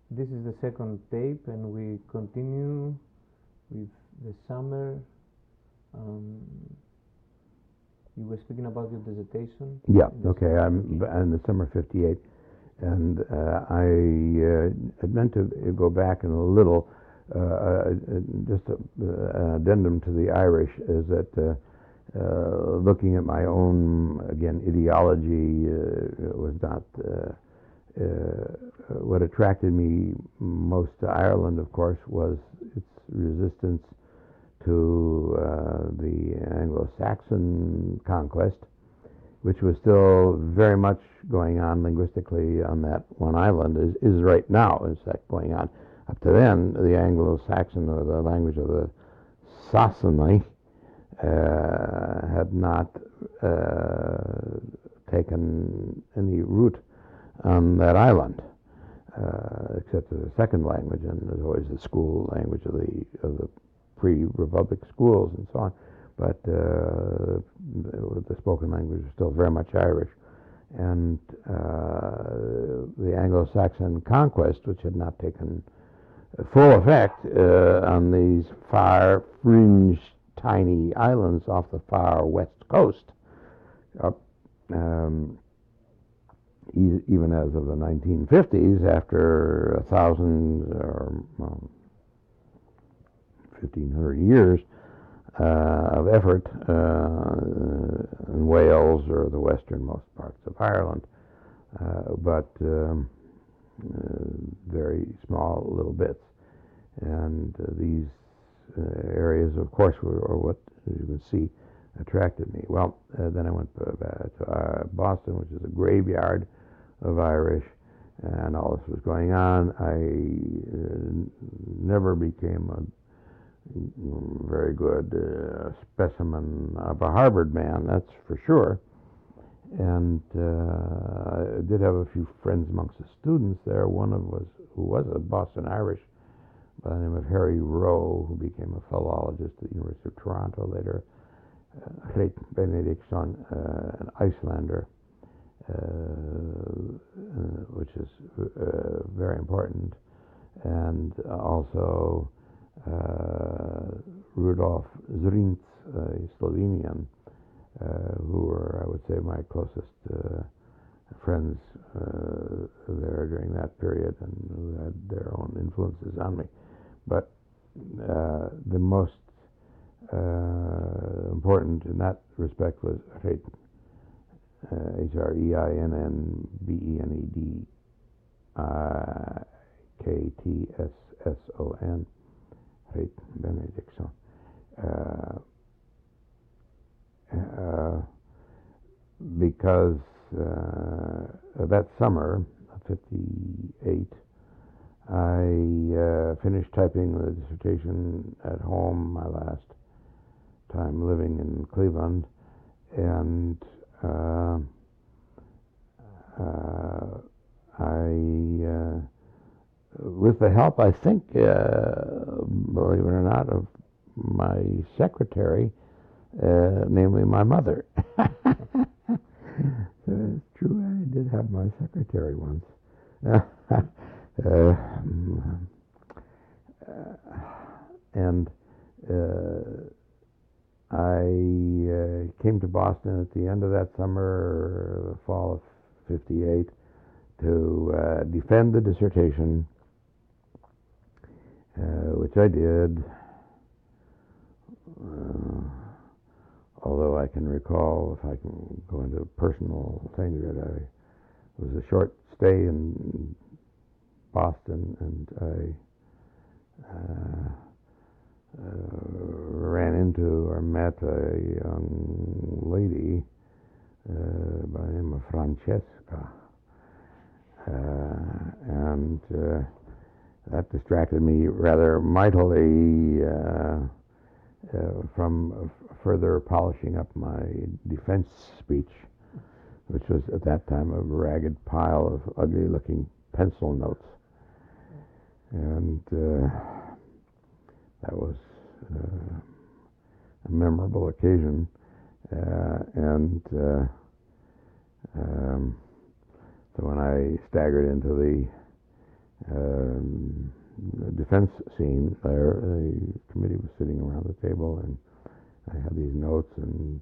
This is the second tape, and we continue with the summer. Um, you were speaking about your dissertation. Yeah, in the okay. summer. I'm in the summer '58, and I had meant to go back in a little. Just an addendum to the Irish is that looking at my own again ideology was not what attracted me most to Ireland. Of course, was its resistance to the Anglo-Saxon conquest, which was still very much going on linguistically on that one island, is right now, in fact, going on. Up to then, the Anglo-Saxon, or the language of the Sassanai, had not taken any root on that island, except as a second language, and as always the school language of the pre-republic schools and so on. But the spoken language is still very much Irish, and the Anglo-Saxon conquest, which had not taken full effect on these far fringe, tiny islands off the far west coast, um, even as of the 1950s, after 1,000 or 1,500 years of effort in Wales or the westernmost parts of Ireland, but very small little bits. And these areas, of course, are what, as you can see, attracted me. Well, then I went back to Boston, which is a graveyard of Irish, and all this was going on. I never became a very good specimen of a Harvard man, that's for sure. And I did have a few friends amongst the students there. One of who was a Boston Irish by the name of Harry Rowe, who became a philologist at the University of Toronto later. Greet Benedictsson, an Icelander, which is very important, and also Rudolf Zrinc, a Slovenian, who were, I would say, my closest friends there during that period, and who had their own influences on me. But the most important in that respect was Reinbned, Hreinktson, Reit Benedictsson. Because that summer of '58, I finished typing the dissertation at home, my last time living in Cleveland, and I, with the help, I think, believe it or not, of my secretary, namely my mother. So it's true, I did have my secretary once. And I came to Boston at the end of that summer, the fall of '58, to defend the dissertation, which I did. Although I can recall, if I can go into personal things, that it was a short stay in Boston, and I ran into or met a young lady by the name of Francesca, and that distracted me rather mightily from further polishing up my defense speech, which was at that time a ragged pile of ugly-looking pencil notes. And that was a memorable occasion. So when I staggered into the the defense scene there, the committee was sitting around the table, and I had these notes, and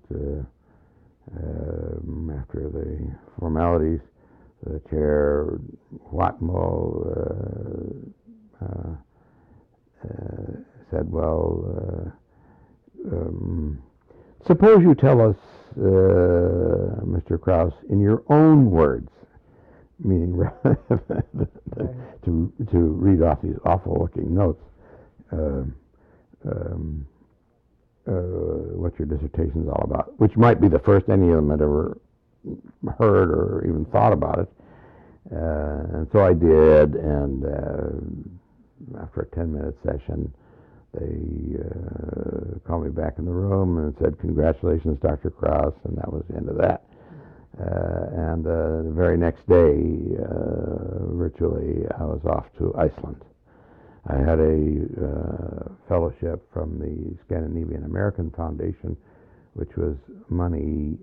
after the formalities, the chair, Watmo, said, well, suppose you tell us, Mr. Krauss, in your own words, meaning to read off these awful-looking notes, what your dissertation's all about, which might be the first any of them had ever heard or even thought about it. And so I did, and after a 10-minute session, they called me back in the room and said, "Congratulations, Dr. Krauss," and that was the end of that. And the very next day, virtually, I was off to Iceland. I had a fellowship from the Scandinavian American Foundation, which was money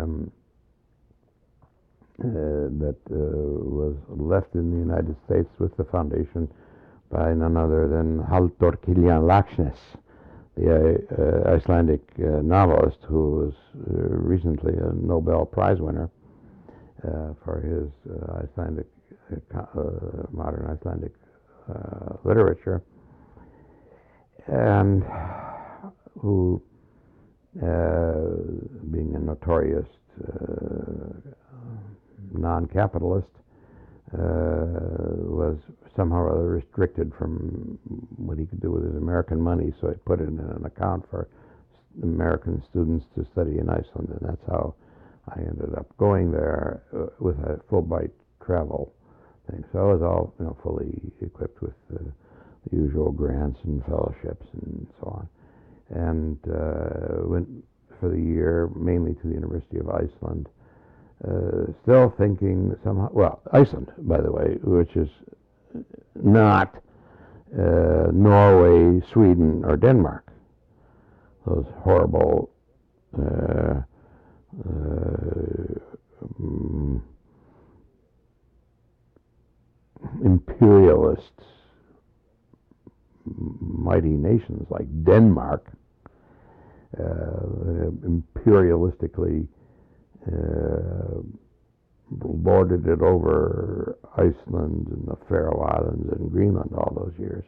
that was left in the United States with the foundation by none other than Halldór Kiljan Laxness, the Icelandic novelist who was recently a Nobel Prize winner for his Icelandic modern Icelandic literature, and who, being a notorious non-capitalist, was somehow or other restricted from what he could do with his American money, so he put it in an account for American students to study in Iceland, and that's how I ended up going there with a Fulbright travel thing. So I was all, fully equipped with the usual grants and fellowships and so on, and went for the year mainly to the University of Iceland. Still thinking somehow, well, Iceland, by the way, which is not Norway, Sweden, or Denmark. Those horrible imperialist mighty nations like Denmark, imperialistically lorded it over Iceland and the Faroe Islands and Greenland all those years.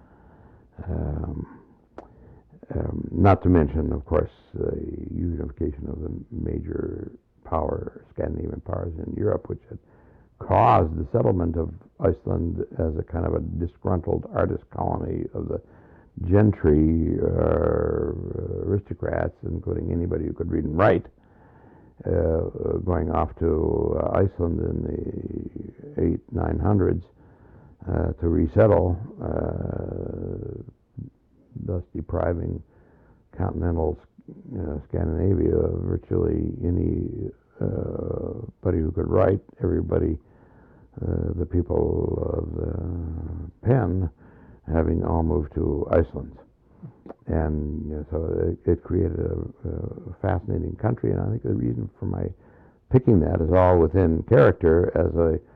Not to mention, of course, the unification of the major Scandinavian powers in Europe, which had caused the settlement of Iceland as a kind of a disgruntled artist colony of the gentry, aristocrats, including anybody who could read and write, going off to Iceland in the 900s to resettle, thus depriving continental Scandinavia of virtually anybody who could write. Everybody, the people of the pen, having all moved to Iceland. And so it created a fascinating country, and I think the reason for my picking that is all within character as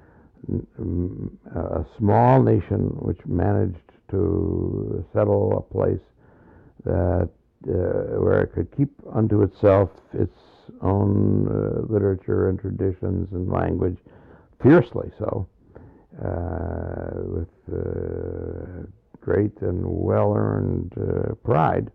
a small nation which managed to settle a place that where it could keep unto itself its own literature and traditions and language, fiercely so, with great and well-earned pride,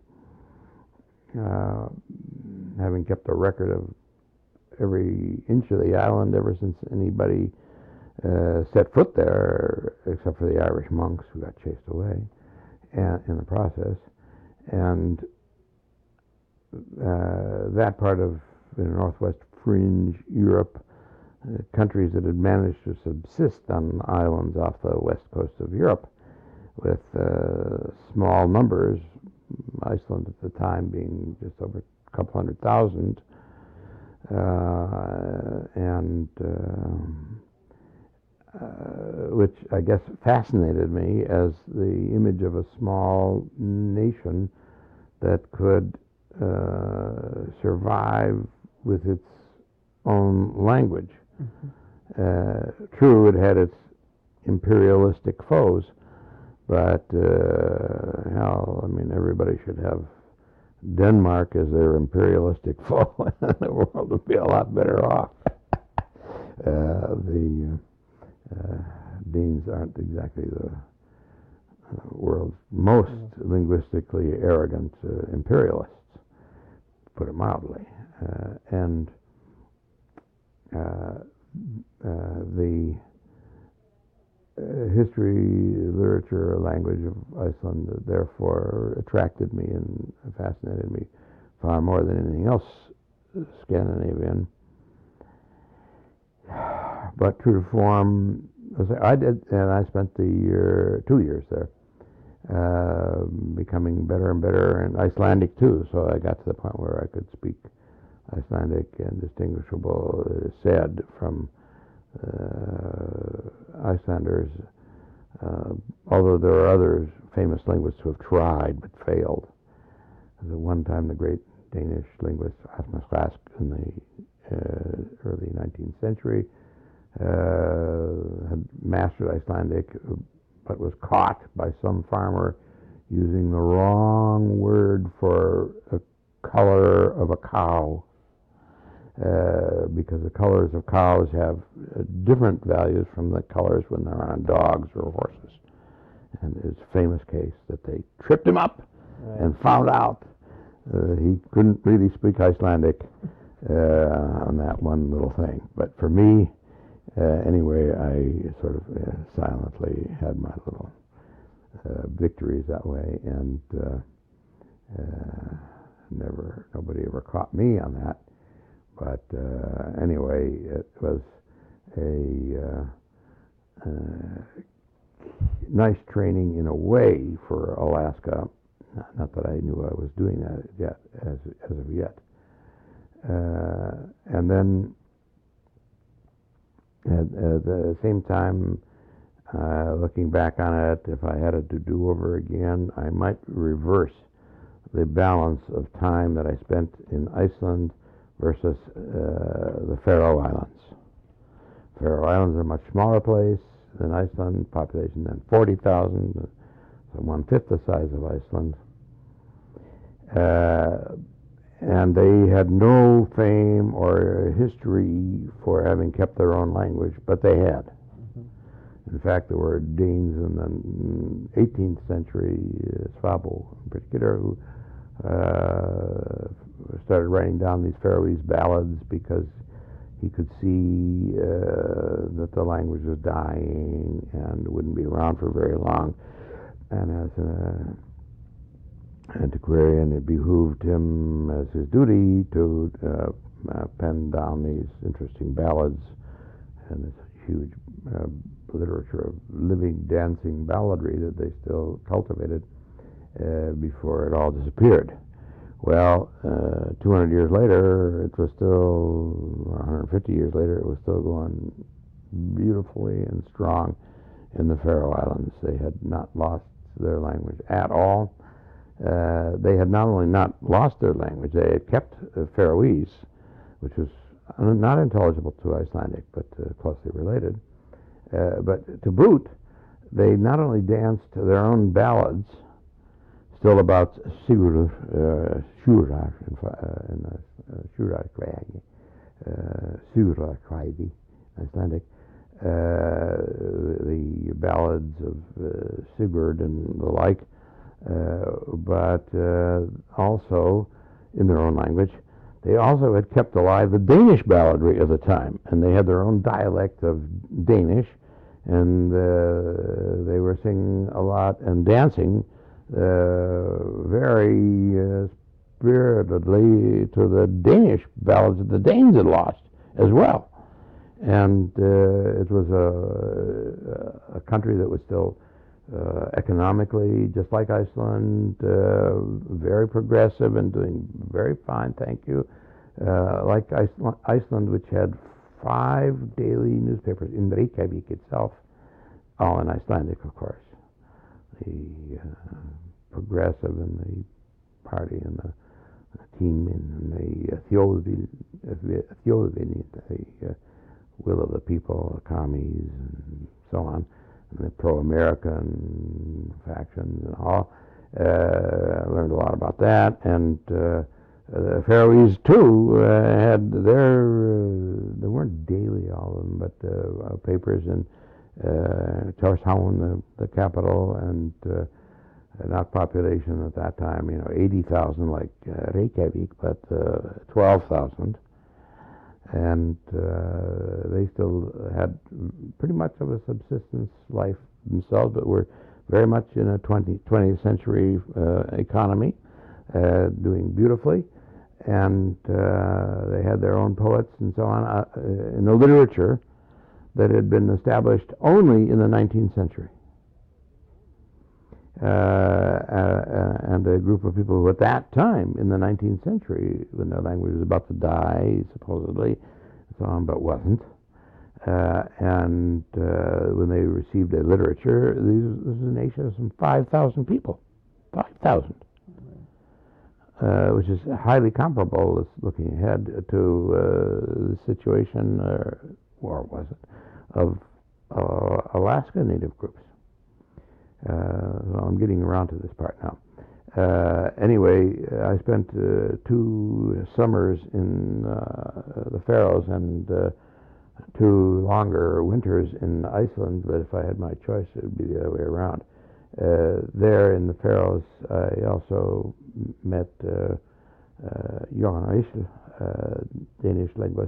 having kept a record of every inch of the island ever since anybody set foot there, except for the Irish monks who got chased away in the process. And that part of the northwest fringe Europe, countries that had managed to subsist on islands off the west coast of Europe with small numbers, Iceland at the time being just over a couple 100,000, and which I guess fascinated me as the image of a small nation that could survive with its own language. Mm-hmm. True, it had its imperialistic foes. But hell, I mean, everybody should have Denmark as their imperialistic foe, and the world would be a lot better off. The Danes aren't exactly the world's most linguistically arrogant imperialists, put it mildly. And the history, literature, language of Iceland therefore attracted me and fascinated me far more than anything else Scandinavian. But true to form, I did, and I spent 2 years there, becoming better and better, and Icelandic too. So I got to the point where I could speak Icelandic and distinguishable, said, from Icelanders, although there are other famous linguists who have tried but failed. At one time, the great Danish linguist Asmus Rask in the early 19th century had mastered Icelandic, but was caught by some farmer using the wrong word for a color of a cow, because the colors of cows have different values from the colors when they're on dogs or horses. And it's a famous case that they tripped him up and found out he couldn't really speak Icelandic on that one little thing. But for me, anyway, I sort of silently had my little victories that way, and nobody ever caught me on that. But anyway, it was a nice training in a way for Alaska. Not that I knew I was doing that yet, as of yet. And then at the same time, looking back on it, if I had it to do over again, I might reverse the balance of time that I spent in Iceland versus the Faroe Islands. Faroe Islands are a much smaller place than Iceland, population than 40,000, so 1/5 the size of Iceland. And they had no fame or history for having kept their own language, but they had. In fact, there were Danes in the 18th century, Svabo in particular, who started writing down these Faroese ballads because he could see that the language was dying and wouldn't be around for very long. And as an antiquarian, it behooved him as his duty to pen down these interesting ballads and this huge literature of living, dancing balladry that they still cultivated before it all disappeared. Well, 200 years later, it was still, 150 years later, it was still going beautifully and strong in the Faroe Islands. They had not lost their language at all. They had not only not lost their language, they had kept Faroese, which was not intelligible to Icelandic, but closely related. But to boot, they not only danced their own ballads, still about Sigurður Sigurðarkvæði, Icelandic, the ballads of Sigurd and the like, but also in their own language. They also had kept alive the Danish balladry of the time, and they had their own dialect of Danish, and they were singing a lot and dancing very spiritedly to the Danish ballads that the Danes had lost as well. And it was a country that was still economically, just like Iceland, very progressive and doing very fine, thank you. Like Iceland, which had 5 daily newspapers in Reykjavik itself, all in Icelandic, of course. The progressive and the party and the team and the Þjóðvilji, the will of the people, the commies, and so on. and the pro-American factions and all. I learned a lot about that, and the Faroese too had they weren't daily, all of them, but papers in Tórshavn, the capital, and not population at that time, 80,000 like Reykjavik, but 12,000. And they still had pretty much of a subsistence life themselves, but were very much in a 20th century economy, doing beautifully. And they had their own poets and so on in a literature that had been established only in the 19th century. And a group of people who at that time in the 19th century, when their language was about to die, supposedly, and so on, but wasn't, and when they received a literature, this is a nation of some 5,000 people. 5,000. Which is highly comparable, looking ahead, to the situation, or was it, of Alaska Native groups. So I'm getting around to this part now. Anyway, I spent 2 summers in the Faroes and 2 longer winters in Iceland, but if I had my choice, it would be the other way around. There in the Faroes, I also met Johan Eisel, Danish linguist.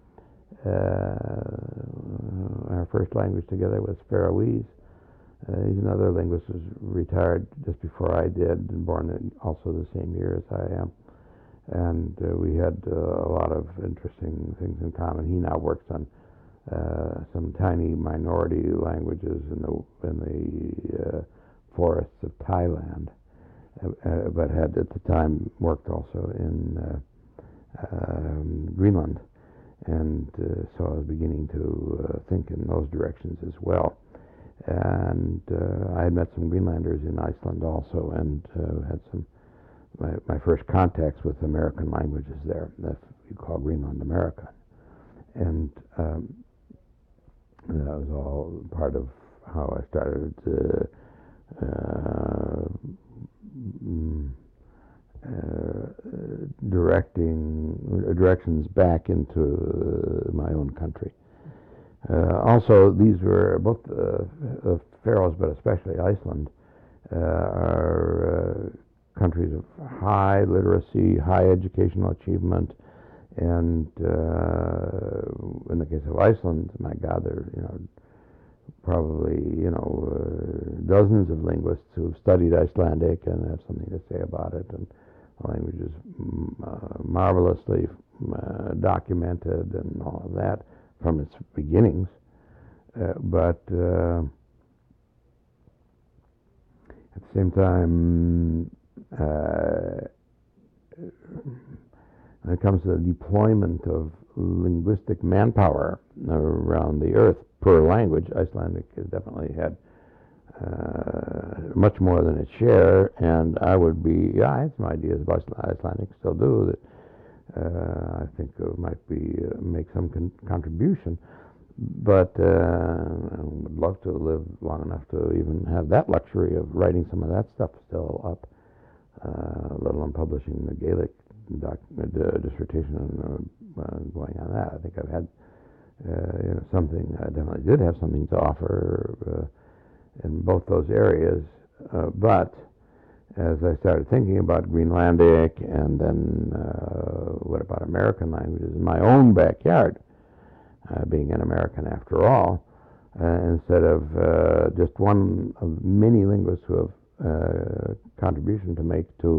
Our first language together was Faroese. He's another linguist who's retired just before I did, and born also the same year as I am. And we had a lot of interesting things in common. He now works on some tiny minority languages in the forests of Thailand, but had at the time worked also in Greenland. And so I was beginning to think in those directions as well. And I had met some Greenlanders in Iceland also, and had my first contacts with American languages there, that we call Greenland American. And that was all part of how I started directions back into my own country. Also, these were both the Faroes, but especially Iceland, are countries of high literacy, high educational achievement, and in the case of Iceland, my God, there are probably dozens of linguists who've studied Icelandic and have something to say about it, and the language is marvelously documented and all of that from its beginnings, but at the same time, when it comes to the deployment of linguistic manpower around the earth per language, Icelandic has definitely had much more than its share, and I would be, I had some ideas about Icelandic, still do, that I think might make some contribution, but I would love to live long enough to even have that luxury of writing some of that stuff still up, let alone publishing the Gaelic dissertation going on that. I think I've had something, I definitely did have something to offer in both those areas, but as I started thinking about Greenlandic and then what about American languages in my own backyard, being an American after all, instead of just one of many linguists who have contribution to make to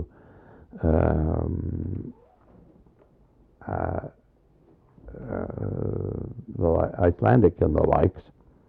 the Icelandic and the likes.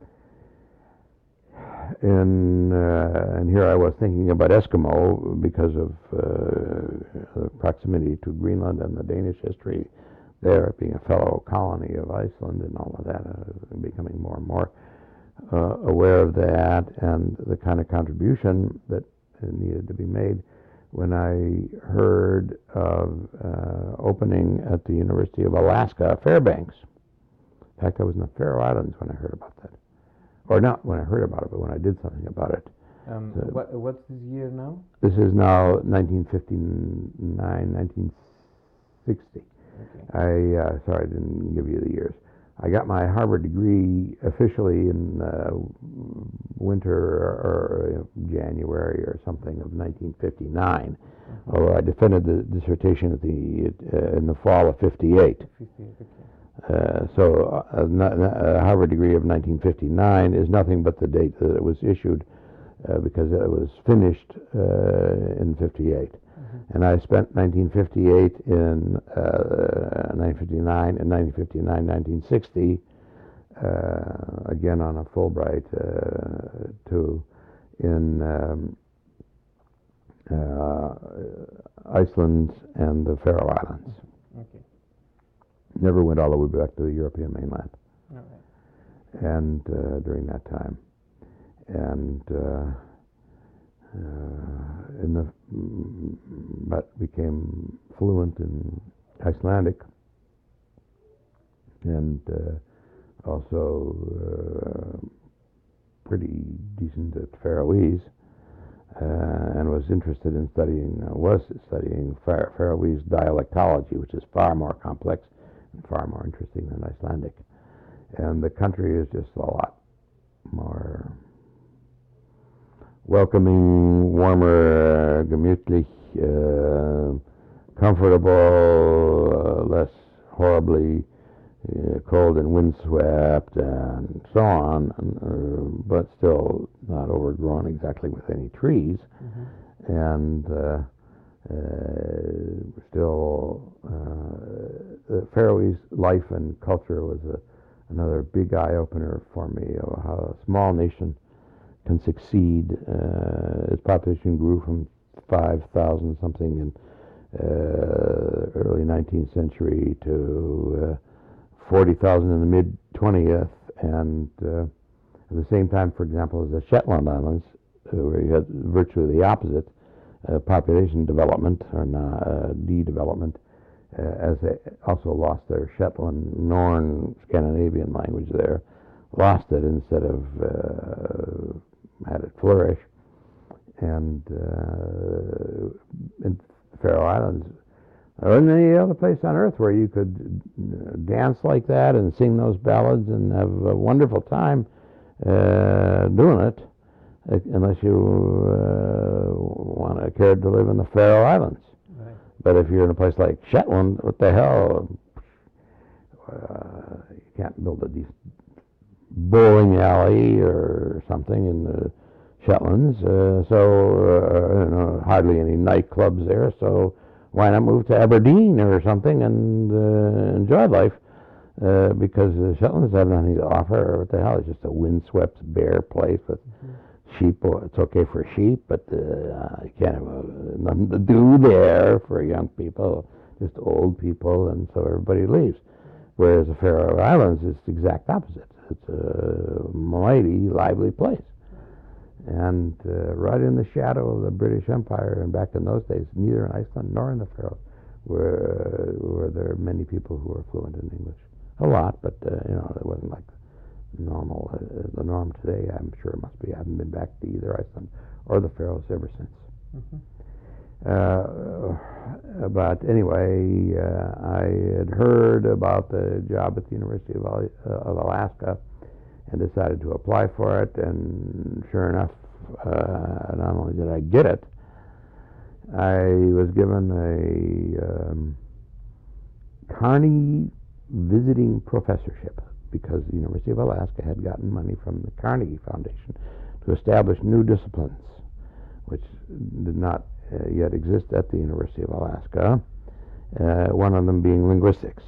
And here I was thinking about Eskimo because of the proximity to Greenland and the Danish history there, being a fellow colony of Iceland and all of that, becoming more and more aware of that and the kind of contribution that needed to be made when I heard of opening at the University of Alaska, Fairbanks. In fact, I was in the Faroe Islands when I heard about that. or not when I heard about it, but when I did something about it. What's this year now? This is now 1959, 1960. Okay. Sorry, I didn't give you the years. I got my Harvard degree officially in winter or January or something of 1959, although I defended the dissertation at in the fall of 58. 58, okay. So a Harvard degree of 1959 is nothing but the date that it was issued, because it was finished in 58. And I spent 1958 in 1959 and 1959, 1960, again on a Fulbright in Iceland and the Faroe Islands. Okay. Never went all the way back to the European mainland. All right. And during that time, and but became fluent in Icelandic, and also pretty decent at Faroese, and was studying Faroese dialectology, which is far more complex and far more interesting than Icelandic. And the country is just a lot more welcoming, warmer, gemütlich, comfortable, less horribly cold and windswept, and so on, but still not overgrown exactly with any trees, and still the Faroese life and culture was another big eye-opener for me of how a small nation can succeed. Its population grew from 5,000 something in early 19th century to 40,000 in the mid-20th, and at the same time, for example, as the Shetland Islands, where you had virtually the opposite population development, or de-development, as they also lost their Shetland Norn Scandinavian language there, lost it instead of had it flourish. And in the Faroe Islands, there wasn't any other place on earth where you could dance like that and sing those ballads and have a wonderful time doing it, unless you cared to live in the Faroe Islands. Right. But if you're in a place like Shetland, what the hell? You can't build a decent bowling alley or something in the Shetlands, hardly any nightclubs there, so why not move to Aberdeen or something and enjoy life? Because the Shetlands have nothing to offer. What the hell? It's just a windswept, bare place with sheep. It's okay for sheep, but you can't have nothing to do there for young people, just old people, and so everybody leaves. Whereas the Faroe Islands is the exact opposite. It's a mighty lively place. And right in the shadow of the British Empire, and back in those days, neither in Iceland nor in the Faroes were there many people who were fluent in English. A lot, but it wasn't like normal. The norm today, I'm sure it must be. I haven't been back to either Iceland or the Faroes ever since. But anyway, I had heard about the job at the University of Alaska and decided to apply for it, and sure enough, not only did I get it, I was given a Carnegie visiting professorship, because the University of Alaska had gotten money from the Carnegie Foundation to establish new disciplines, which did not yet exist at the University of Alaska, one of them being linguistics.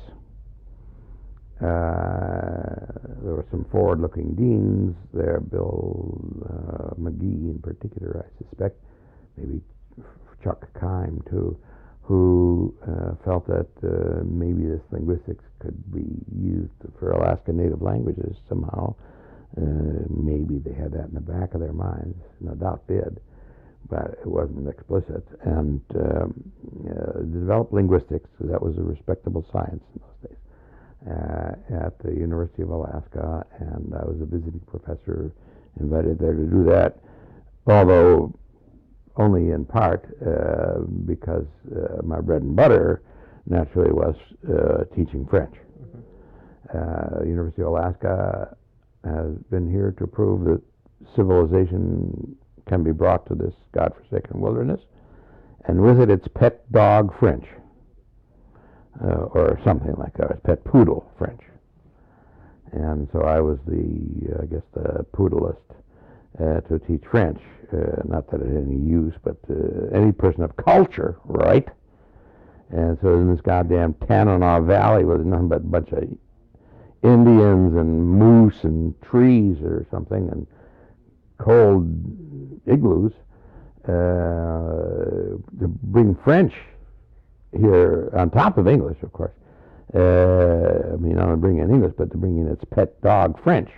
There were some forward-looking deans there, Bill McGee in particular, I suspect, maybe Chuck Keim too, who felt that maybe this linguistics could be used for Alaska Native languages somehow. Maybe they had that in the back of their minds, no doubt did, but it wasn't explicit. And developed linguistics, that was a respectable science in those days. at the University of Alaska, and I was a visiting professor invited there to do that, although only in part because my bread and butter naturally was teaching French. University of Alaska has been here to prove that civilization can be brought to this godforsaken wilderness, and with it its pet dog French, or something like that, its pet poodle French. And so I was I guess the poodleist to teach French. Not that it had any use, but any person of culture, right? And so in this goddamn Tanana Valley with nothing but a bunch of Indians and moose and trees or something and cold igloos, to bring French here on top of English, of course. I mean, not to bring in English, but to bring in its pet dog French,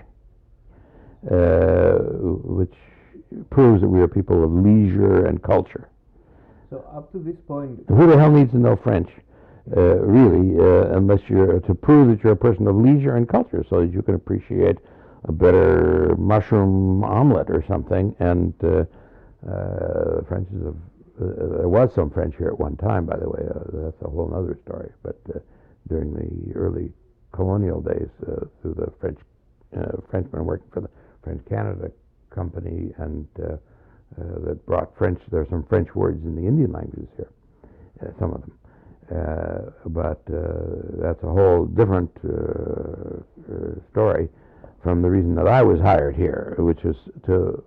which proves that we are people of leisure and culture. So up to this point, who the hell needs to know French, really, unless you're to prove that you're a person of leisure and culture, so that you can appreciate a better mushroom omelet or something. And French is there was some French here at one time, by the way. That's a whole other story. But during the early colonial days, through the Frenchmen working for the French Canada Company, and that brought French. There are some French words in the Indian languages here, some of them. But that's a whole different story from the reason that I was hired here, which is to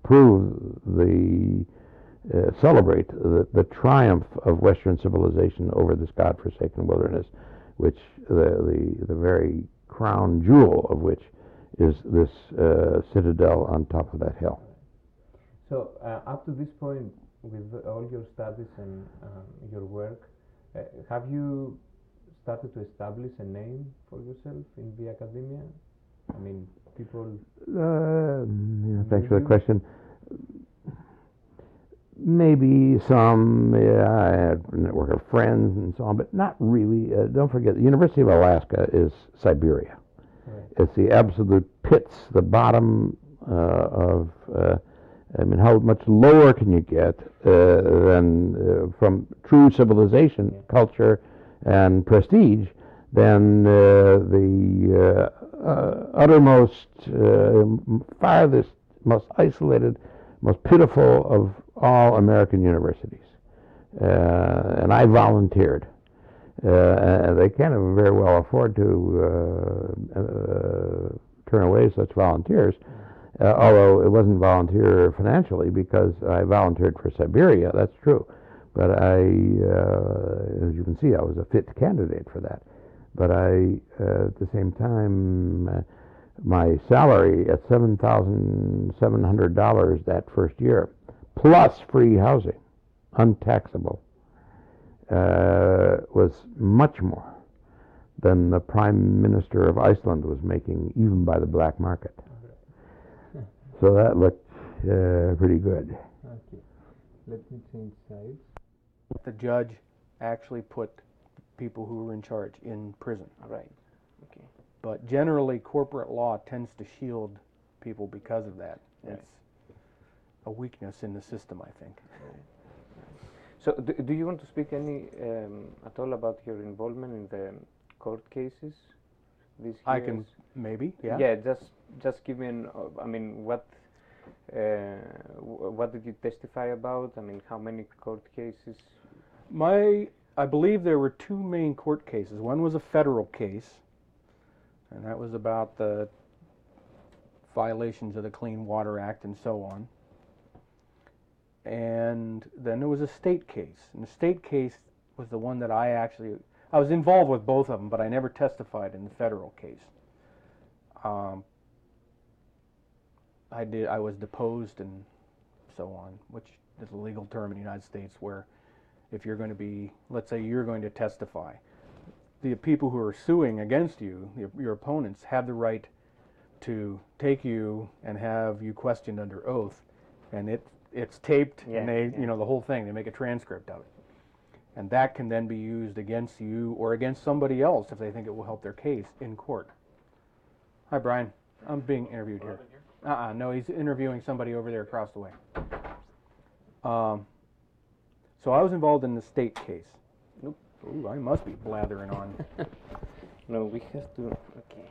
celebrate the triumph of Western civilization over this godforsaken wilderness, which the very crown jewel of which is this citadel on top of that hill. So up to this point, with all your studies and your work, have you started to establish a name for yourself in the academia? I mean, people... thanks for the question. Maybe some, I had a network of friends and so on, but not really. Don't forget, the University of Alaska is Siberia. Right. It's the absolute pits, the bottom of... I mean, how much lower can you get than from true civilization, culture, and prestige than the uttermost, farthest, most isolated, most pitiful of all American universities? And I volunteered. They can't very well afford to turn away such volunteers. Although it wasn't volunteer financially, because I volunteered for Siberia, that's true. But as you can see, I was a fit candidate for that. But at the same time, my salary at $7,700 that first year, plus free housing, untaxable, was much more than the Prime Minister of Iceland was making, even by the black market. So that looked pretty good. Okay, let me change sides. The judge actually put people who were in charge in prison. Right. Okay. But generally, corporate law tends to shield people because of that. Right. It's a weakness in the system, I think. So, do you want to speak at all about your involvement in the court cases? I can maybe. Yeah. Yeah. Just give me I mean, what did you testify about? I mean, how many court cases? I believe there were two main court cases. One was a federal case, and that was about the violations of the Clean Water Act and so on. And then there was a state case. And the state case was the one that I was involved with both of them, but I never testified in the federal case. I was deposed and so on, which is a legal term in the United States where if you're going to be, let's say you're going to testify, the people who are suing against you, your opponents, have the right to take you and have you questioned under oath, and it's taped, and they, the whole thing, they make a transcript of it. And that can then be used against you or against somebody else if they think it will help their case in court. Hi, Brian. I'm being interviewed here. No, he's interviewing somebody over there across the way. So I was involved in the state case. Nope. Ooh, I must be blathering on. No, we have to. Okay.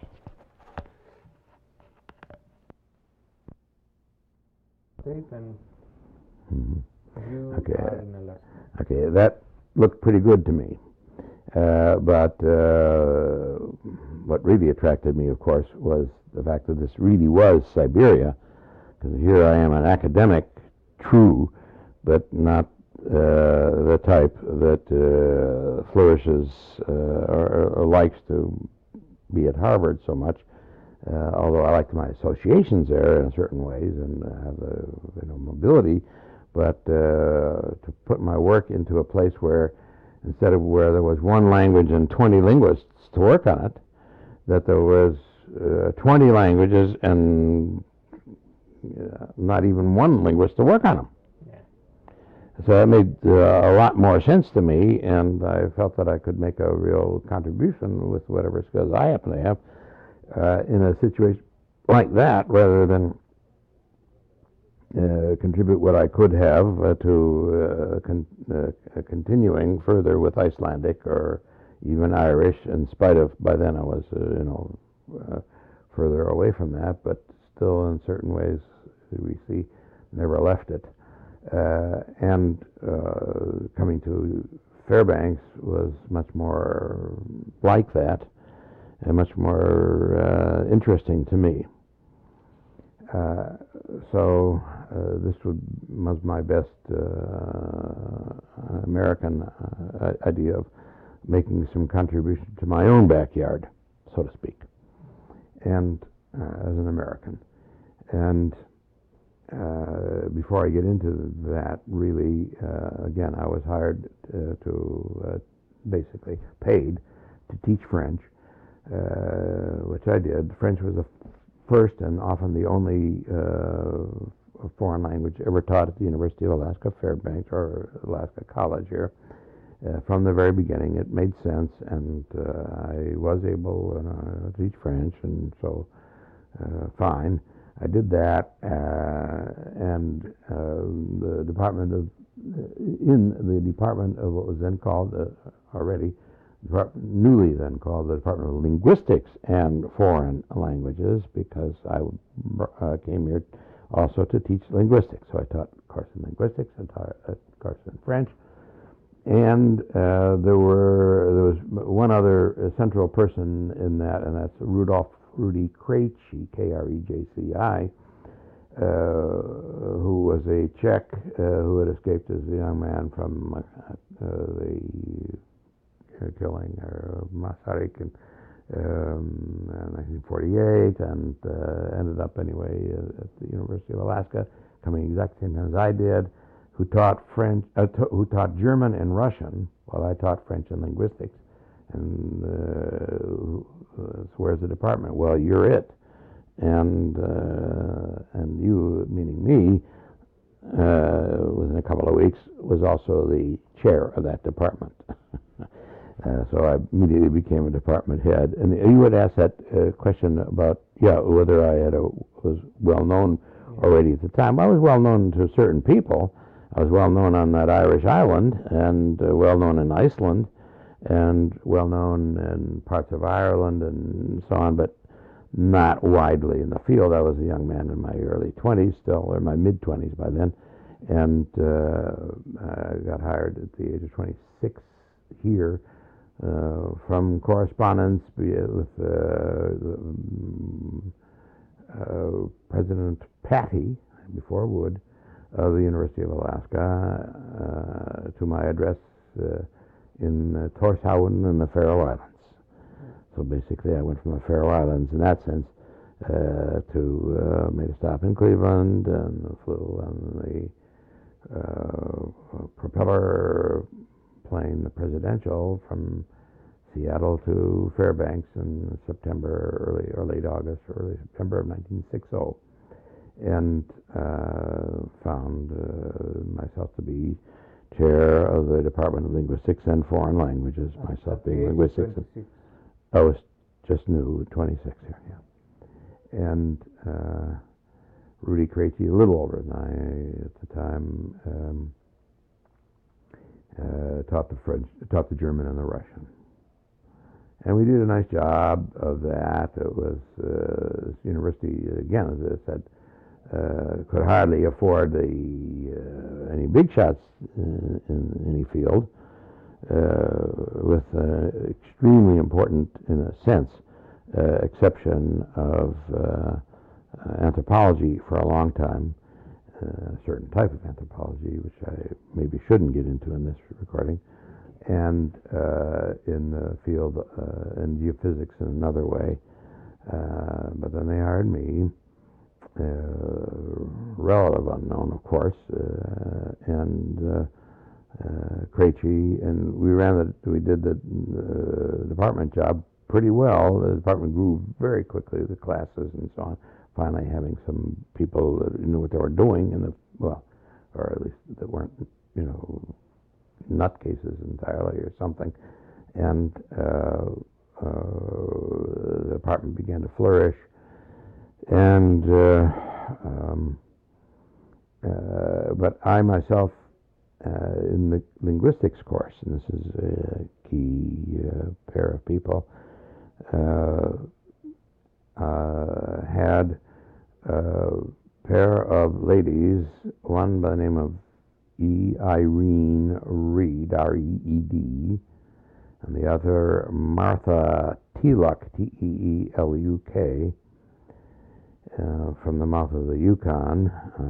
State and Mhm. you Okay. are in Alaska. Okay, that looked pretty good to me. But what really attracted me, of course, was the fact that this really was Siberia, because here I am, an academic, true, but not the type that flourishes or likes to be at Harvard so much. Although I liked my associations there in certain ways and have mobility, but to put my work into a place where instead of where there was one language and 20 linguists to work on it, that there was 20 languages and not even one linguist to work on them. Yeah. So that made a lot more sense to me, and I felt that I could make a real contribution with whatever skills I happen to have in a situation like that, rather than contribute what I could have to continuing further with Icelandic or even Irish, in spite of, by then I was, further away from that, but still in certain ways, we see, never left it. And coming to Fairbanks was much more like that and much more interesting to me. So this was my best American idea of making some contribution to my own backyard, so to speak, and as an American. And before I get into that, really, again, I was hired to basically paid to teach French, which I did. French was the first and often the only foreign language ever taught at the University of Alaska Fairbanks, or Alaska College here. From the very beginning, it made sense, and I was able to teach French, and so fine. I did that, and the department of what was then called newly then called the Department of Linguistics and Foreign Languages, because I came here also to teach linguistics. So I taught a course in linguistics, and taught a course in French. And there was one other central person in that, and that's Rudy Krejci, Krejci, who was a Czech who had escaped as a young man from the killing of Masaryk in 1948, and ended up anyway at the University of Alaska, coming exactly the same time as I did, who taught who taught German and Russian while I taught French and linguistics. And so where's the department? Well, you're it, and you, meaning me, within a couple of weeks, was also the chair of that department. So I immediately became a department head. And you would ask that question about, whether I was well known already at the time. I was well known to certain people. I was well known on that Irish island, and well known in Iceland, and well known in parts of Ireland and so on, but not widely in the field. I was a young man in my early 20s still, or my mid-20s by then, and I got hired at the age of 26 here from correspondence with President Patty, before Wood, of the University of Alaska, to my address in Tórshavn in the Faroe Islands. So basically I went from the Faroe Islands in that sense to made a stop in Cleveland, and flew on the propeller plane, the presidential, from Seattle to Fairbanks in September, late August, early September of 1960, and found myself to be chair of the Department of Linguistics and Foreign Languages, myself At the being age of linguistics. 26. I was just new, 26 here, yeah. And Rudy Krejci, a little older than I at the time, taught the German and the Russian. And we did a nice job of that. It was this university, again, as I said, could hardly afford any big shots in any field, with extremely important, in a sense, exception of anthropology for a long time, a certain type of anthropology, which I maybe shouldn't get into in this recording, and in the field in geophysics in another way. But then they hired me, relative unknown, of course, and Krejci, and we did the department job pretty well. The department grew very quickly, the classes and so on. Finally, having some people that knew what they were doing, or at least that weren't, nutcases entirely or something, and the department began to flourish. And but I myself, in the linguistics course, and this is a key pair of people, had a pair of ladies, one by the name of Irene Reed, R-E-E-D, and the other Martha Teluk, T-E-E-L-U-K, from the mouth of the Yukon,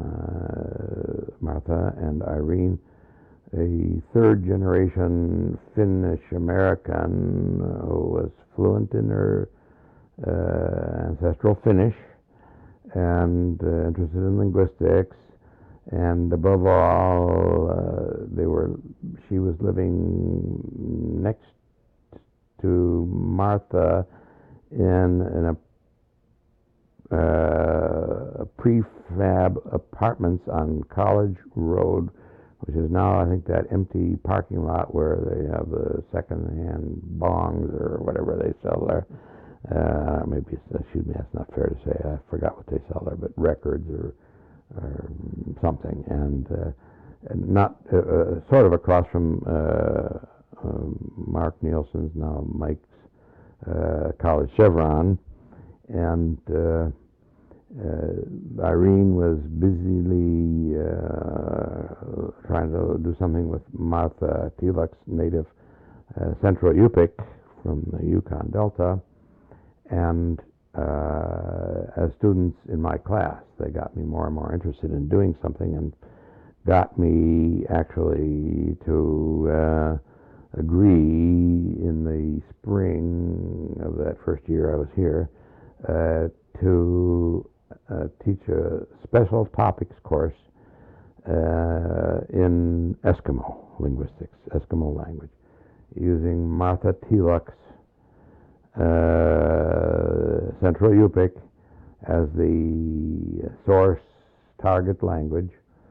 Martha and Irene, a third-generation Finnish-American who was fluent in her ancestral Finnish and interested in linguistics, and above all, she was living next to Martha in a prefab apartments on College Road, which is now, I think, that empty parking lot where they have the second-hand bongs or whatever they sell there. Maybe that's not fair to say. I forgot what they sell there, but records or something, and not sort of across from Mark Nielsen's, now Mike's College Chevron, and Irene was busily trying to do something with Martha Teluk's native Central Yupik from the Yukon Delta, and as students in my class, they got me more and more interested in doing something, and got me actually to agree in the spring of that first year I was here to teach a special topics course in Eskimo linguistics, Eskimo language, using Martha Teluk's Central Yupik as the source target language.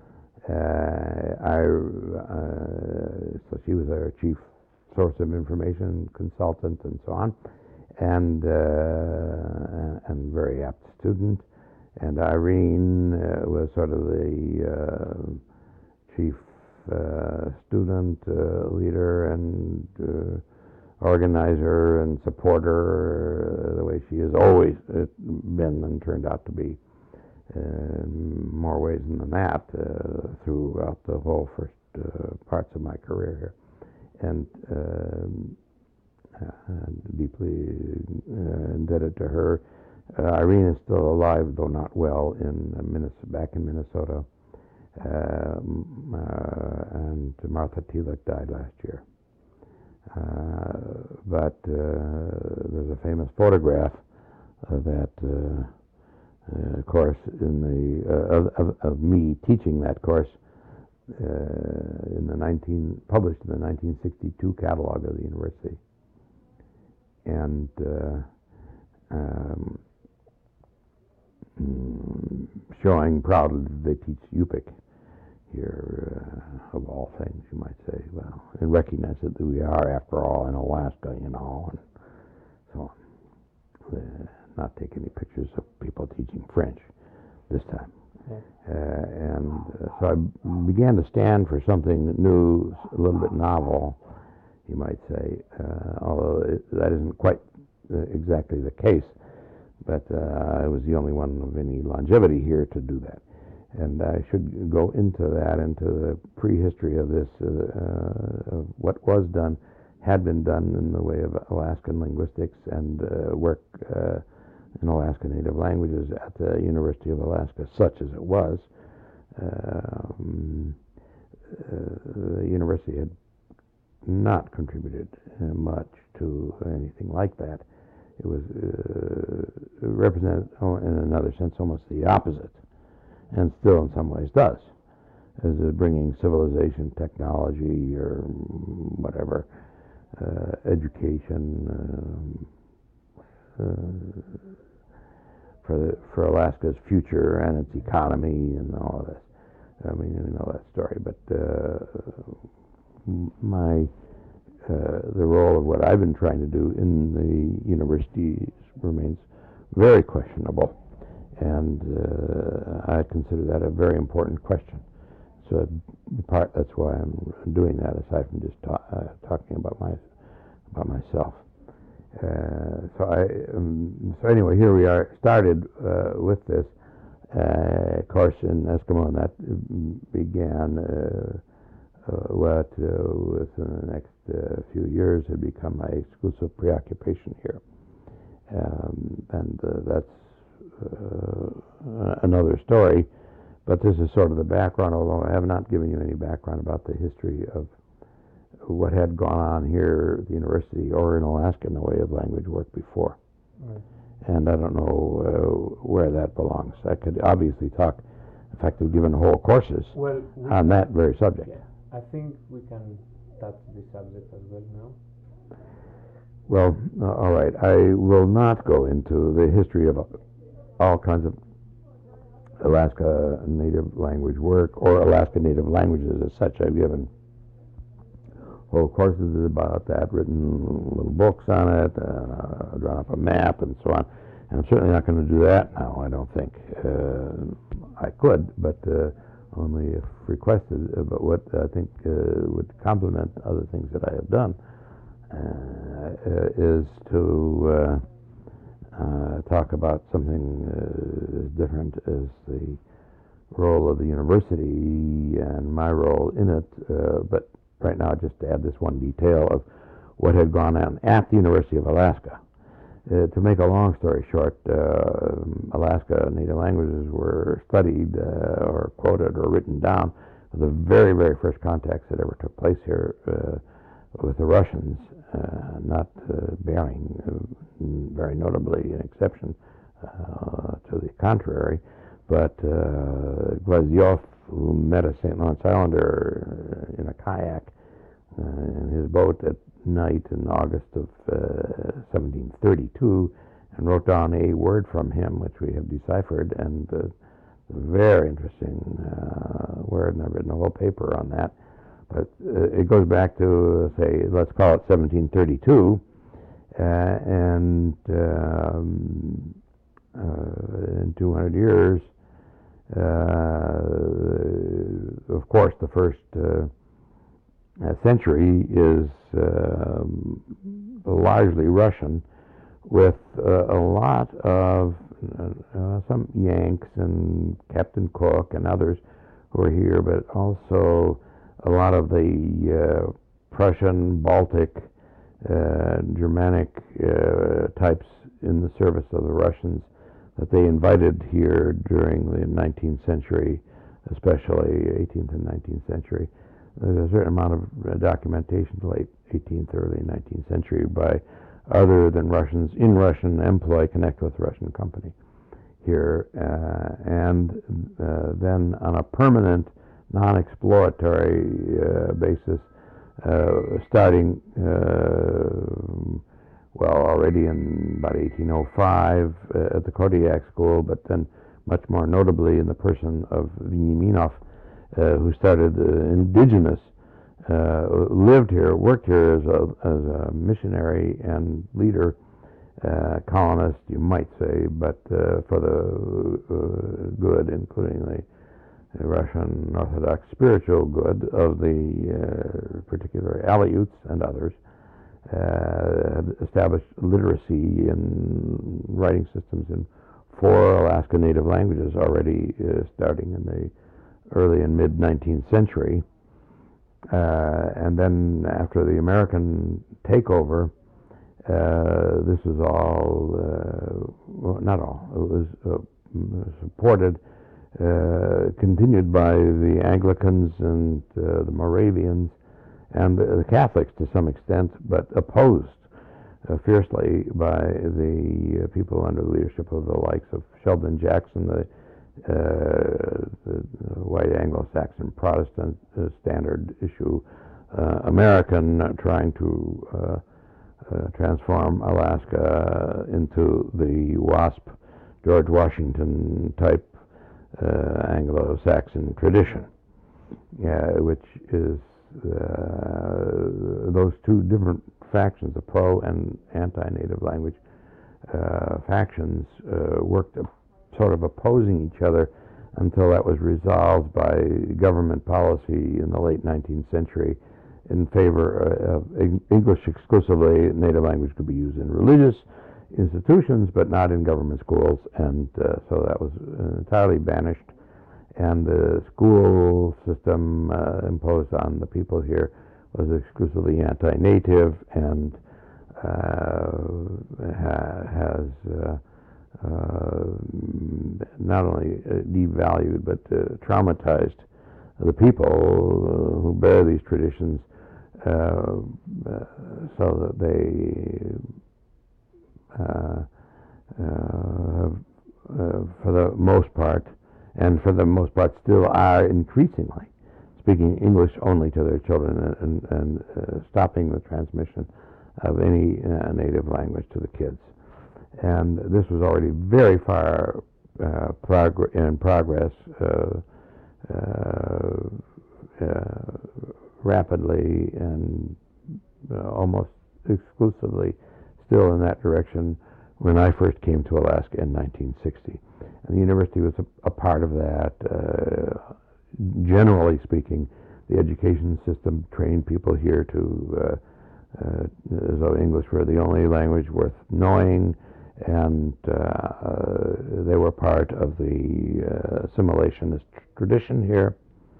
So she was our chief source of information consultant and so on, and very apt student. And Irene was sort of the chief student leader and organizer and supporter, the way she has always been and turned out to be in more ways than that throughout the whole first parts of my career here. And deeply indebted to her. Irene is still alive, though not well, back in Minnesota. And Martha Teluk died last year. But there's a famous photograph of that course of me teaching that course published in the 1962 catalog of the university, and showing proudly that they teach Yupik here, of all things, you might say. Well, and recognize that we are, after all, in Alaska, and so on. Not take any pictures of people teaching French this time. So I began to stand for something new, a little bit novel, you might say, although that isn't quite exactly the case. But I was the only one of any longevity here to do that. And I should go into the prehistory of this, of what was done, had been done in the way of Alaskan linguistics and work in Alaska Native languages at the University of Alaska, such as it was. The university had not contributed much to anything like that. It was represented, in another sense, almost the opposite, and still in some ways does, as bringing civilization, technology, or whatever, education for Alaska's future and its economy and all of this. I mean, you know that story, but the role of what I've been trying to do in the university remains very questionable, and I consider that a very important question. So that's why I'm doing that, aside from just talking about myself. So anyway, here we are, started with this course in Eskimo, and that began within the next few years had become my exclusive preoccupation here. And that's another story, but this is sort of the background, although I have not given you any background about the history of what had gone on here at the university or in Alaska in the way of language work before. Right. And I don't know where that belongs. I could obviously talk, in fact, I've given whole courses on that very subject. Yeah. I think we can touch this subject as well now. Well, all right. I will not go into the history of all kinds of Alaska Native language work or Alaska Native languages as such. I've given whole courses about that, written little books on it, drawn up a map, and so on. And I'm certainly not going to do that now, I don't think. I could, but only if requested. But what I think would complement other things that I have done is to talk about something as different as the role of the university and my role in it, but right now just to add this one detail of what had gone on at the University of Alaska. To make a long story short, Alaska Native languages were studied or quoted or written down. The very, very first contacts that ever took place here with the Russians, not Bering, very notably an exception to the contrary, but Glaziev, who met a St. Lawrence Islander in a kayak in his boat at night in August of 1732, and wrote down a word from him, which we have deciphered, and a very interesting word, and I've written a whole paper on that. But it goes back to, say, let's call it 1732, and in 200 years, of course, the first century is largely Russian, with a lot of some Yanks and Captain Cook and others who are here, but also a lot of the Prussian, Baltic, Germanic types in the service of the Russians that they invited here during the 19th century, especially 18th and 19th century. There's a certain amount of documentation, late 18th, early 19th century, by other than Russians in Russian employ connect with the Russian company here, and then on a permanent, non-exploratory basis, starting already in about 1805 at the Kodiak School, but then much more notably in the person of Veniaminov, who started indigenous, lived here, worked here as a missionary and leader, colonist, you might say, but for the good, including the Russian Orthodox spiritual good of the particular Aleuts and others, had established literacy and writing systems in 4 Alaska Native languages already starting in the early and mid 19th century. And then after the American takeover, this was all, well, not all, it was supported, continued by the Anglicans and the Moravians and the Catholics to some extent, but opposed fiercely by the people under the leadership of the likes of Sheldon Jackson, the white Anglo-Saxon Protestant standard issue American, trying to transform Alaska into the WASP, George Washington type Anglo-Saxon tradition, which is those two different factions, the pro and anti-native language factions, worked sort of opposing each other until that was resolved by government policy in the late 19th century in favor of English exclusively. Native language could be used in religious institutions, but not in government schools, and so that was entirely banished. And the school system imposed on the people here was exclusively anti-native and has not only devalued but traumatized the people who bear these traditions, so that they for the most part, and for the most part still are increasingly speaking English only to their children and stopping the transmission of any native language to the kids. And this was already very far in progress, rapidly and almost exclusively still in that direction when I first came to Alaska in 1960. And the university was a part of that. Generally speaking, the education system trained people here to as though English were the only language worth knowing, and they were part of the assimilationist tradition here.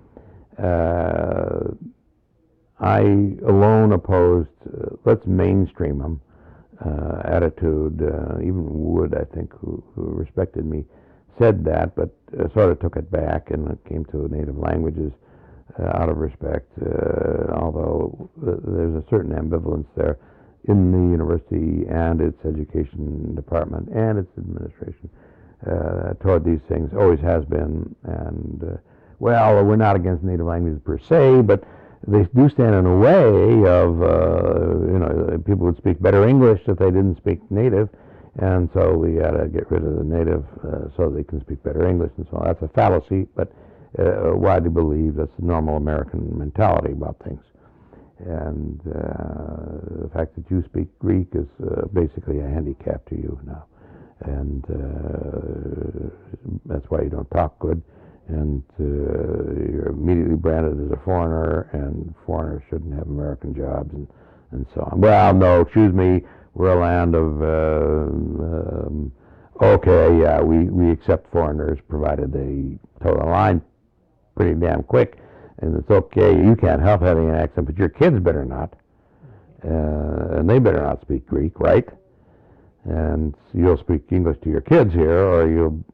I alone opposed let's mainstream them attitude. Even Wood, I think, who respected me, said that, but sort of took it back, and it came to native languages out of respect, although there's a certain ambivalence there in the university and its education department and its administration toward these things, always has been. And well, we're not against native languages per se, but they do stand in the way of, people would speak better English if they didn't speak native, and so we got to get rid of the native so they can speak better English and so on. That's a fallacy, but widely believed. That's the normal American mentality about things. And the fact that you speak Greek is basically a handicap to you now, and that's why you don't talk good, and you're immediately branded as a foreigner, and foreigners shouldn't have American jobs, and so on. Well, no, excuse me, we're a land of, okay, yeah, we accept foreigners provided they toe the line pretty damn quick, and it's okay, you can't help having an accent, but your kids better not, and they better not speak Greek, right? And you'll speak English to your kids here, or you'll,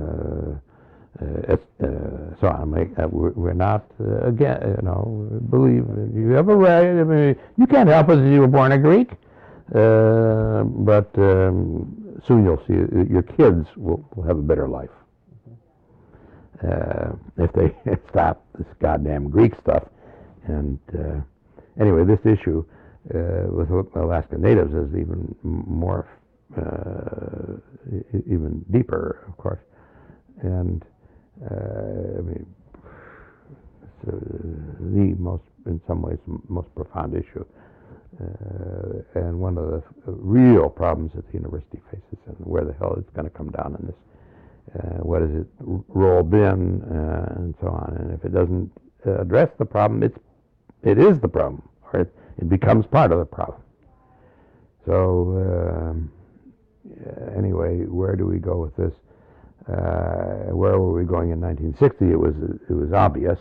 so on. We're not, again, believe you have a right. I mean, you can't help us if you were born a Greek, but soon you'll see your kids will have a better life if they stop this goddamn Greek stuff. And anyway, this issue with Alaska Natives is even more, even deeper, of course. And I mean, in some ways, the most profound issue. And one of the real problems that the university faces, and where the hell it's going to come down in this. What has its role been, and so on. And if it doesn't address the problem, it is the problem, or it becomes part of the problem. So anyway, where do we go with this? Where were we going in 1960? It was obvious.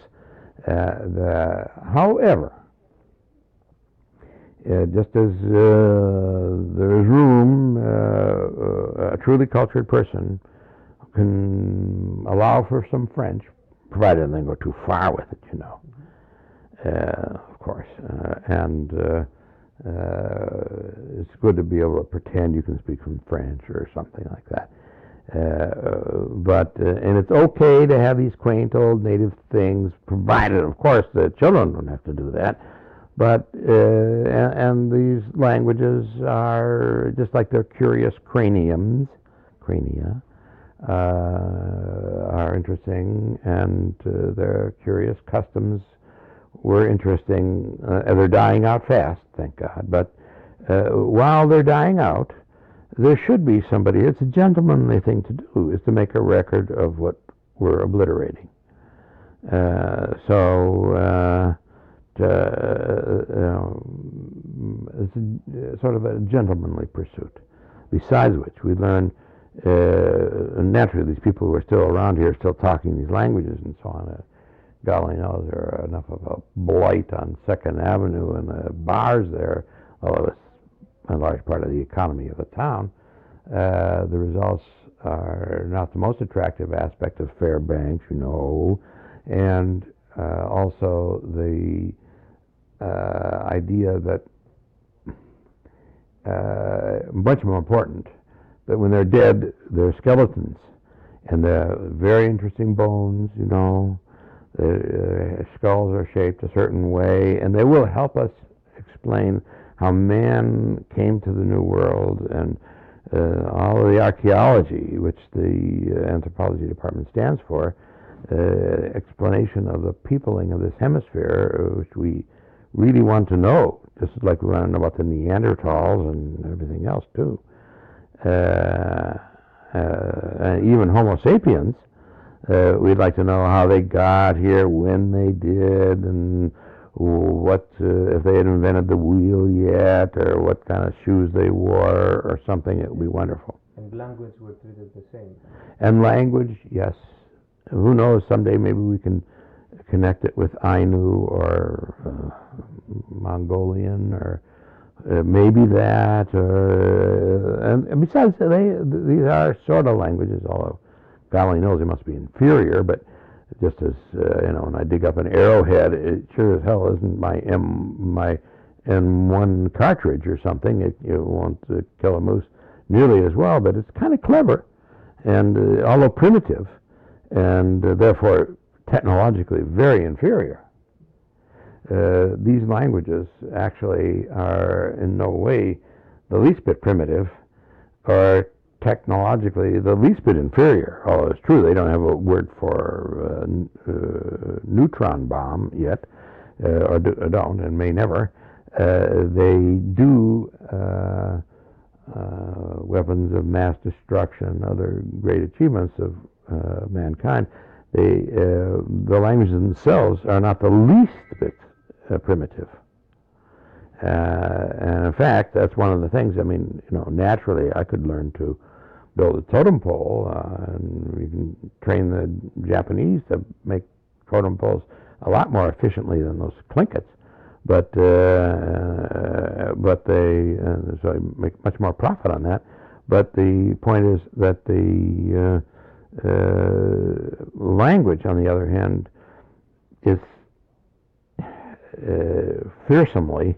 However, just as there is room, a truly cultured person can allow for some French, provided they don't go too far with it, you know. Of course, and it's good to be able to pretend you can speak some French or something like that. And it's okay to have these quaint old native things, provided, of course, the children don't have to do that. But and these languages are just like they're curious crania, are interesting, and their curious customs were interesting. They're dying out fast, thank God. But while they're dying out, there should be somebody. It's a gentlemanly thing to do, is to make a record of what we're obliterating. It's sort of a gentlemanly pursuit. Besides which, we learn, naturally, these people who are still around here, still talking these languages and so on. Golly knows there are enough of a blight on 2nd Avenue and the bars there, although it's a large part of the economy of the town. The results are not the most attractive aspect of Fairbanks, you know, and also the idea that much more important, that when they're dead, they're skeletons, and they're very interesting bones, you know. The skulls are shaped a certain way, and they will help us explain how man came to the New World, and all of the archaeology, which the anthropology department stands for, explanation of the peopling of this hemisphere, which we really want to know, just like we want to know about the Neanderthals and everything else too. And even Homo sapiens, we'd like to know how they got here, when they did, and what if they had invented the wheel yet, or what kind of shoes they wore, or something. It would be wonderful. And language were treated the same. And language, yes. Who knows? Someday maybe we can connect it with Ainu or Mongolian, or maybe that. And besides, these are sort of languages, although God only knows they must be inferior. But just as when I dig up an arrowhead, it sure as hell isn't my M1 cartridge or something. It won't kill a moose nearly as well, but it's kind of clever, and although primitive, and therefore technologically very inferior. These languages actually are in no way the least bit primitive, or technologically the least bit inferior. Although it's true they don't have a word for neutron bomb yet, or don't, and may never. They do weapons of mass destruction, other great achievements of mankind. The languages themselves are not the least bit primitive. And in fact, that's one of the things. I mean, naturally, I could learn to build a totem pole, and we can train the Japanese to make totem poles a lot more efficiently than those Tlinkets. But they so make much more profit on that. But the point is that the language, on the other hand, is fearsomely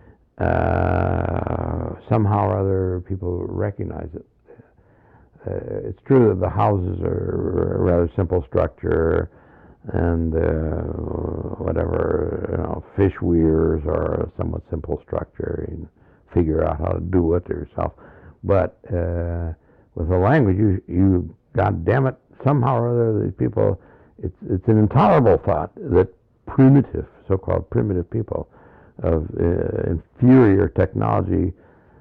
somehow or other people recognize it. It's true that the houses are a rather simple structure, and fish weirs are a somewhat simple structure. You can figure out how to do it yourself. But with the language, you God damn it, somehow or other, these people, it's an intolerable thought that primitive so-called primitive people of inferior technology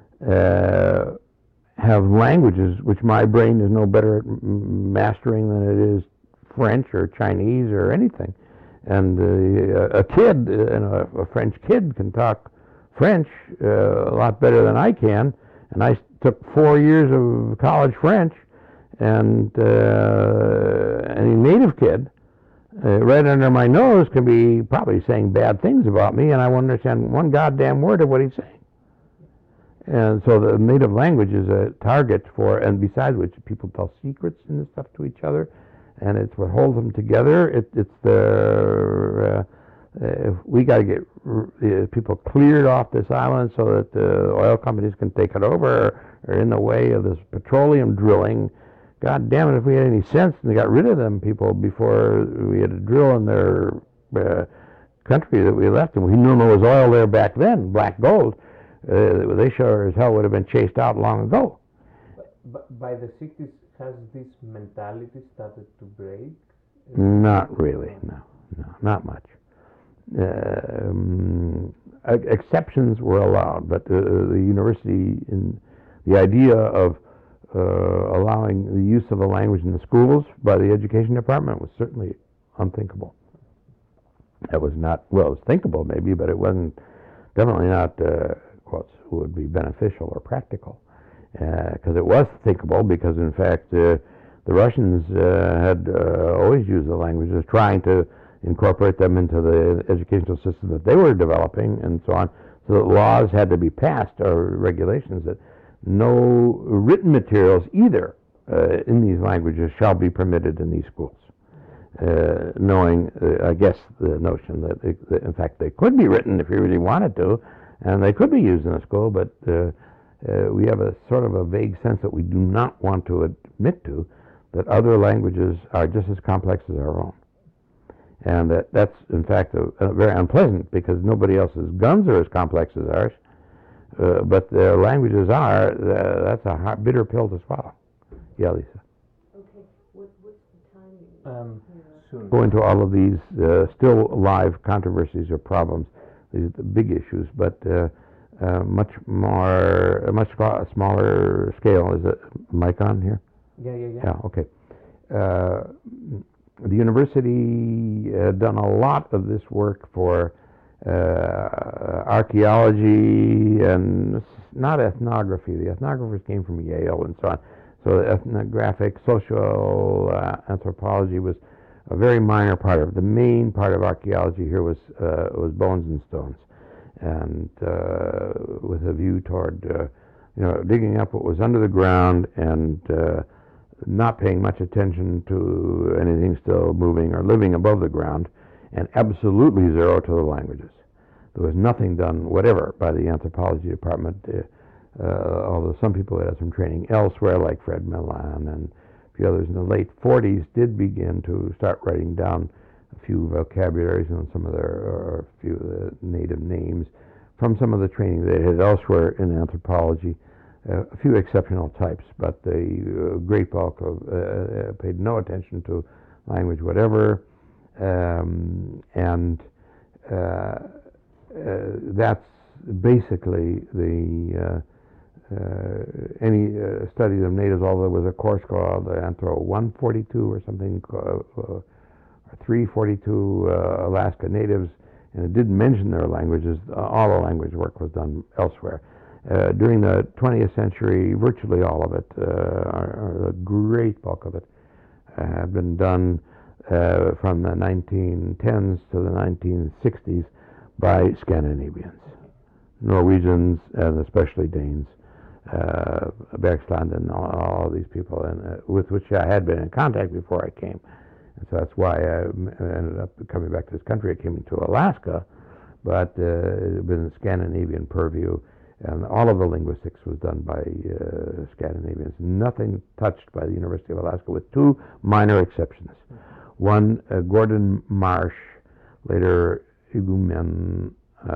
have languages which my brain is no better at mastering than it is French or Chinese or anything. And a kid, a French kid can talk French a lot better than I can. And I took 4 years of college French, and a native kid right under my nose can be probably saying bad things about me, and I won't understand one goddamn word of what he's saying. And so the native language is a target for, and besides which people tell secrets and this stuff to each other, and it's what holds them together. It's the we got to get people cleared off this island so that the oil companies can take it over, or in the way of this petroleum drilling. God damn it, if we had any sense and they got rid of them people before we had to drill in their country that we left, and we knew there was oil there back then, black gold, they sure as hell would have been chased out long ago. But by the 60s, has this mentality started to break? Not really, no, not much. Exceptions were allowed, but the university, in the idea of allowing the use of a language in the schools by the education department was certainly unthinkable. That was not, well, it was thinkable maybe, but it wasn't, definitely not what would be beneficial or practical. Because it was thinkable, because in fact the Russians had always used the languages, trying to incorporate them into the educational system that they were developing and so on. So that laws had to be passed, or regulations, that no written materials either in these languages shall be permitted in these schools. Knowing, I guess, the notion that, in fact, they could be written if you really wanted to, and they could be used in a school, but we have a sort of a vague sense that we do not want to admit to, that other languages are just as complex as our own. And that's, in fact, very unpleasant, because nobody else's guns are as complex as ours, but their languages are. That's a bitter pill to swallow. Yeah, Lisa. Okay, what's the timing? Soon. Go into all of these still live controversies or problems. These are the big issues, but much smaller scale. Is it mic on here? Yeah. Yeah, okay. The university had done a lot of this work for archaeology and not ethnography. The ethnographers came from Yale and so on. So ethnographic, social anthropology was a very minor part of it. The main part of archaeology here was bones and stones, and with a view toward digging up what was under the ground and not paying much attention to anything still moving or living above the ground, and absolutely zero to the languages. There was nothing done whatever by the anthropology department, although some people had some training elsewhere, like Fred Milan and a few others in the late 40s did begin to start writing down a few vocabularies and some of their, or a few native names from some of the training they had elsewhere in anthropology. A few exceptional types, but the great bulk of paid no attention to language whatever, and that's basically the any study of natives. Although there was a course called Anthro 142 or something, or 342 Alaska natives, and it didn't mention their languages. All the language work was done elsewhere. During the 20th century, virtually all of it, or a great bulk of it, have been done from the 1910s to the 1960s by Scandinavians, Norwegians, and especially Danes, Bergstrand and all these people, and with which I had been in contact before I came. And so that's why I ended up coming back to this country. I came into Alaska, but it had been Scandinavian purview. And all of the linguistics was done by Scandinavians. Nothing touched by the University of Alaska, with two minor exceptions. One, Gordon Marsh, later Igumen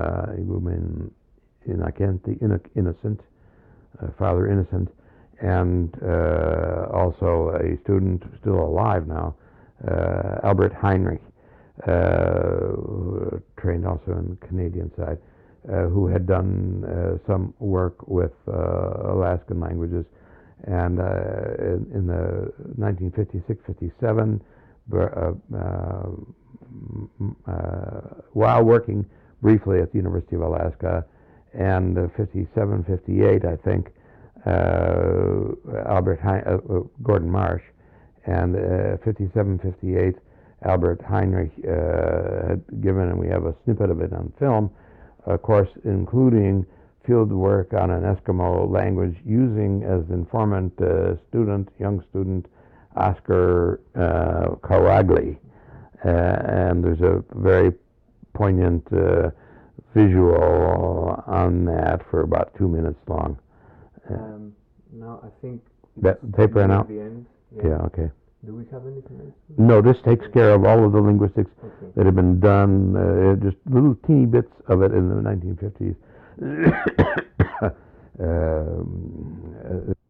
Innocent, Father Innocent, and also a student still alive now, Albert Heinrich, who trained Canadian side, who had done some work with Alaskan languages. And in the 1956-57, while working briefly at the University of Alaska, and 57-58, I think, Gordon Marsh, and 57-58, Albert Heinrich had given, and we have a snippet of it on film, a course including field work on an Eskimo language using as informant young student, Oscar Karagli. And there's a very poignant visual on that for about 2 minutes long. Now I think that tape ran out? The end. Yeah, okay. Do we have anything else? No, this takes care of all of the linguistics that have been done, just little teeny bits of it in the 1950s.